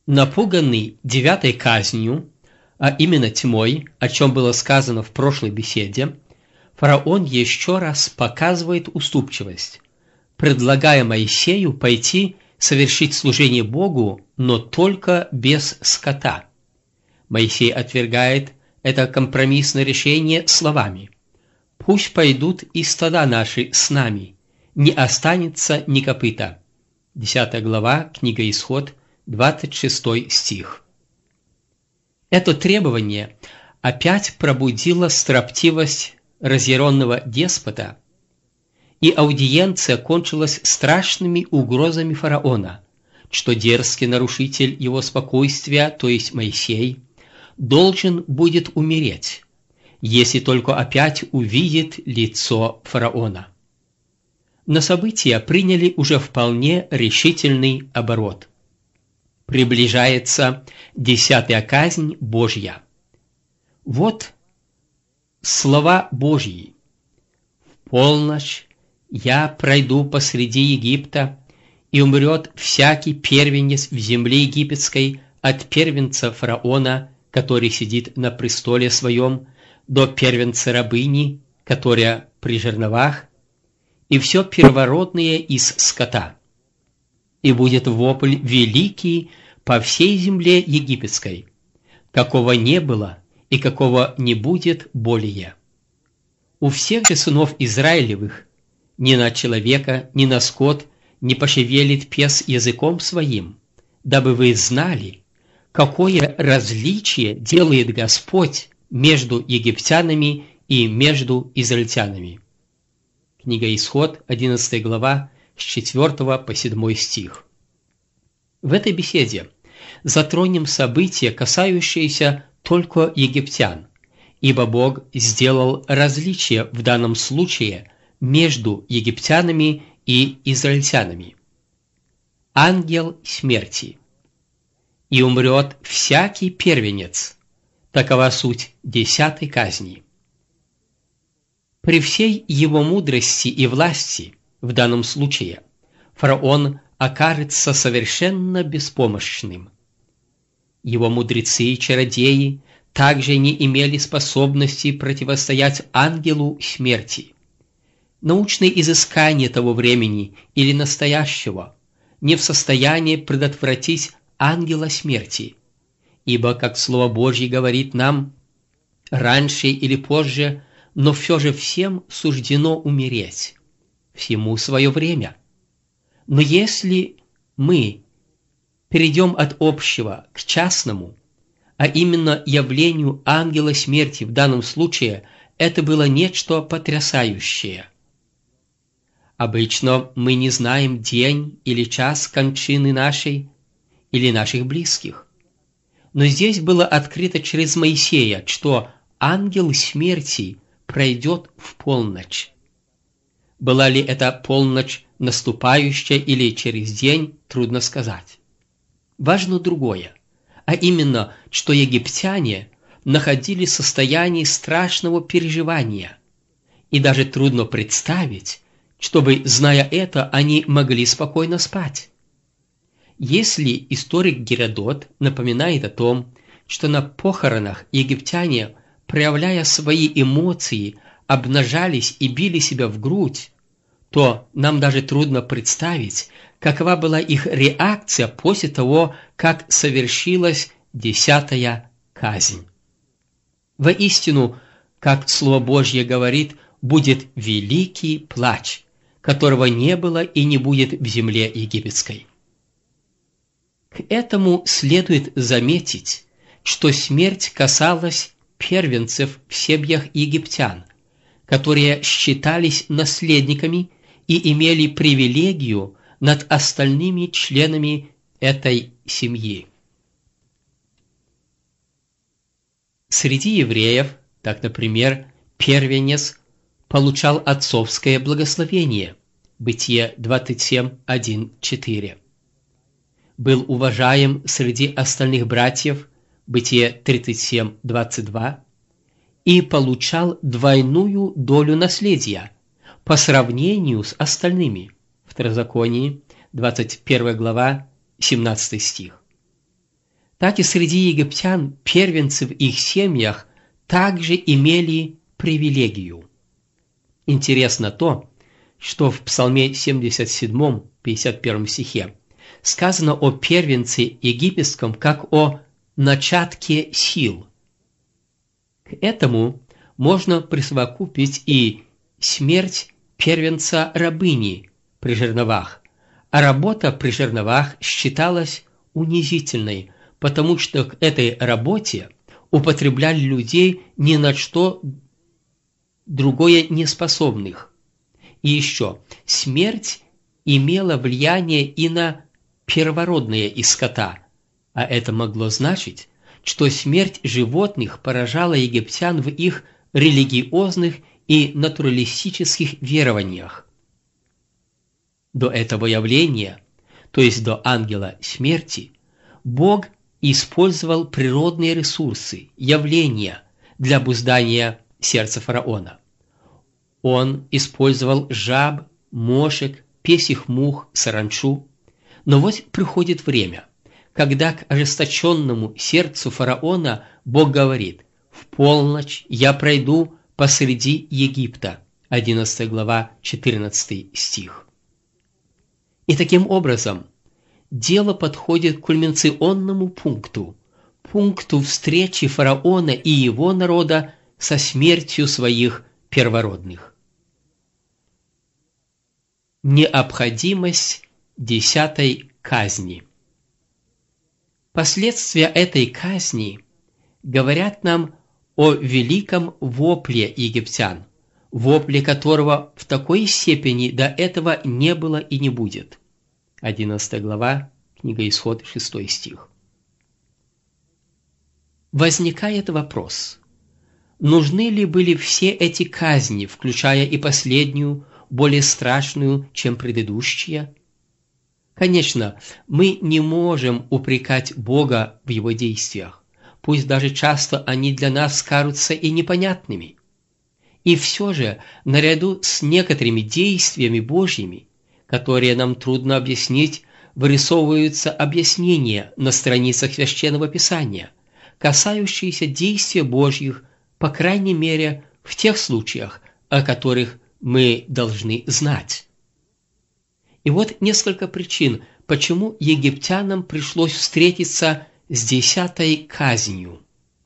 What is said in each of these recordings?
Напуганный 9-й казнью, а именно тьмой, о чем было сказано в прошлой беседе, фараон еще раз показывает уступчивость, предлагая Моисею пойти совершить служение Богу, но только без скота. Моисей отвергает это компромиссное решение словами: «Пусть пойдут и стада наши с нами, не останется ни копыта». 10 глава, книга Исход, 26 стих. Это требование опять пробудило строптивость разъяренного деспота, и аудиенция кончилась страшными угрозами фараона, что дерзкий нарушитель его спокойствия, то есть Моисей, должен будет умереть, если только опять увидит лицо фараона. Но события приняли уже вполне решительный оборот. Приближается 10-я казнь Божья. Вот слова Божьи: «В полночь я пройду посреди Египта, и умрет всякий первенец в земле египетской, от первенца фараона, который сидит на престоле своем, до первенца рабыни, которая при жерновах, и все первородное из скота. И будет вопль великий по всей земле египетской, какого не было и какого не будет более. У всех же сынов Израилевых ни на человека, ни на скот не пошевелит пес языком своим, дабы вы знали, какое различие делает Господь между египтянами и между израильтянами». Книга Исход, 11 глава, с 4 по 7 стих. В этой беседе затронем события, касающиеся только египтян, ибо Бог сделал различие в данном случае между египтянами и израильтянами. Ангел смерти. «И умрет всякий первенец». Такова суть 10-й казни. При всей его мудрости и власти в данном случае фараон окажется совершенно беспомощным. Его мудрецы и чародеи также не имели способности противостоять ангелу смерти. Научные изыскания того времени или настоящего не в состоянии предотвратить ангела смерти, ибо, как Слово Божье говорит нам, раньше или позже, но все же всем суждено умереть, всему свое время. Но если мы перейдем от общего к частному, а именно явлению ангела смерти в данном случае, это было нечто потрясающее. Обычно мы не знаем день или час кончины нашей или наших близких. Но здесь было открыто через Моисея, что ангел смерти пройдет в полночь. Была ли это полночь наступающая или через день, трудно сказать. Важно другое, а именно, что египтяне находились в состоянии страшного переживания, и даже трудно представить, чтобы, зная это, они могли спокойно спать. Если историк Геродот напоминает о том, что на похоронах египтяне, проявляя свои эмоции, обнажались и били себя в грудь, то нам даже трудно представить, какова была их реакция после того, как совершилась 10-я казнь. Воистину, как Слово Божье говорит, будет великий плач, которого не было и не будет в земле египетской. К этому следует заметить, что смерть касалась первенцев в семьях египтян, которые считались наследниками и имели привилегию над остальными членами этой семьи. Среди евреев, так, например, первенец получал отцовское благословение, Бытие 27:1-4. Был уважаем среди остальных братьев, Бытие 37:22, и получал двойную долю наследия по сравнению с остальными, Второзаконие, 21 глава, 17 стих. так и среди египтян первенцы в их семьях также имели привилегию. Интересно то, что в Псалме 77, 51 стихе сказано о первенце египетском как о начатке сил. К этому можно присовокупить и смерть первенца рабыни при жерновах, а работа при жерновах считалась унизительной, потому что к этой работе употребляли людей ни на что другое неспособных. И еще, смерть имела влияние и на первородное из скота, а это могло значить, что смерть животных поражала египтян в их религиозных и натуралистических верованиях. До этого явления, то есть до ангела смерти, Бог использовал природные ресурсы, явления для обуздания сердца фараона. Он использовал жаб, мошек, песьих мух, саранчу. Но вот приходит время, когда к ожесточенному сердцу фараона Бог говорит: «В полночь я пройду посреди Египта». 11 глава, 14 стих. И таким образом дело подходит к кульминационному пункту встречи фараона и его народа со смертью своих первородных. Необходимость 10-й казни. Последствия этой казни говорят нам о великом вопле египтян, вопле которого в такой степени до этого не было и не будет. 11 глава, книга Исход, 6 стих. Возникает вопрос: нужны ли были все эти казни, включая и последнюю, более страшную, чем предыдущие? Конечно, мы не можем упрекать Бога в Его действиях, пусть даже часто они для нас кажутся и непонятными. И все же, наряду с некоторыми действиями Божьими, которые нам трудно объяснить, вырисовываются объяснения на страницах Священного Писания, касающиеся действий Божьих, по крайней мере, в тех случаях, о которых мы должны знать. И вот несколько причин, почему египтянам пришлось встретиться с 10-й казнью.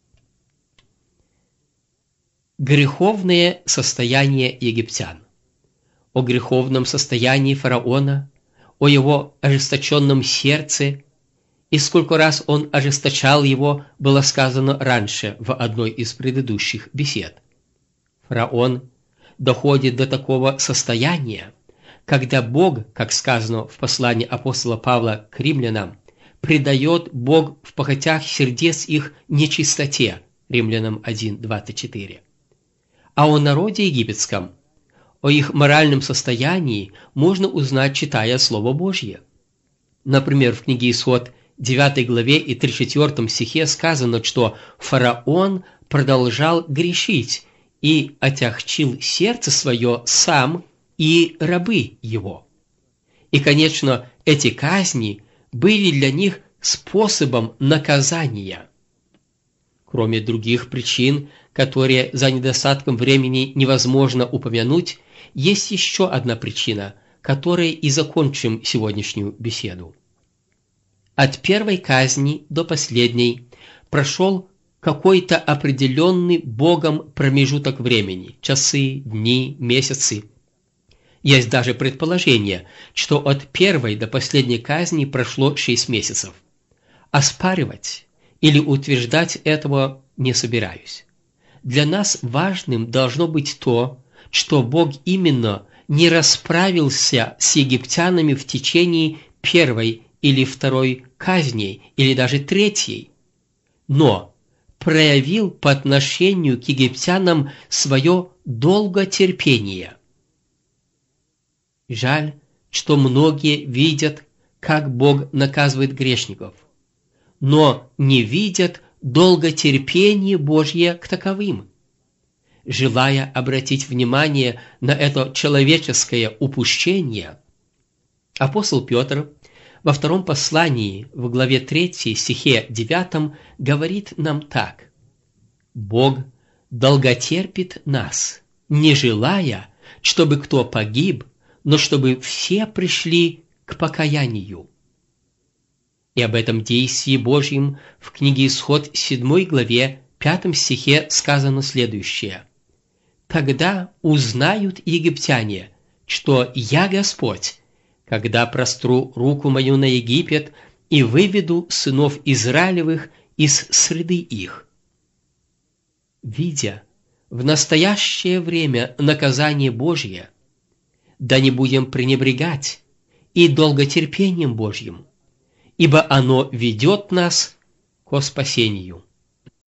Греховное состояние египтян. О греховном состоянии фараона, о его ожесточенном сердце, и сколько раз он ожесточал его, было сказано раньше в одной из предыдущих бесед. Фараон доходит до такого состояния, когда Бог, как сказано в послании апостола Павла к римлянам, предает Бог в похотях сердец их нечистоте, Римлянам 1:24. А о народе египетском, о их моральном состоянии можно узнать, читая Слово Божье. Например, в книге Исход 9 главе и 34 стихе сказано, что фараон продолжал грешить и отягчил сердце свое сам и рабы его. И, конечно, эти казни были для них способом наказания. Кроме других причин, которые за недостатком времени невозможно упомянуть, есть еще одна причина, которой и закончим сегодняшнюю беседу. От первой казни до последней прошел какой-то определенный Богом промежуток времени, часы, дни, месяцы. Есть даже предположение, что от первой до последней казни прошло 6 месяцев. Оспаривать или утверждать этого не собираюсь. Для нас важным должно быть то, что Бог именно не расправился с египтянами в течение первой или второй казни, или даже третьей, но проявил по отношению к египтянам свое долготерпение. Жаль, что многие видят, как Бог наказывает грешников, но не видят долготерпение Божье к таковым. Желая обратить внимание на это человеческое упущение, апостол Петр во втором послании, в главе 3, стихе 9, говорит нам так: «Бог долготерпит нас, не желая, чтобы кто погиб, но чтобы все пришли к покаянию». И об этом действии Божьем в книге Исход 7 главе 5 стихе сказано следующее: «Тогда узнают египтяне, что я Господь, когда простру руку мою на Египет и выведу сынов Израилевых из среды их». Видя в настоящее время наказание Божье, да не будем пренебрегать и долготерпением Божьим, ибо оно ведет нас ко спасению.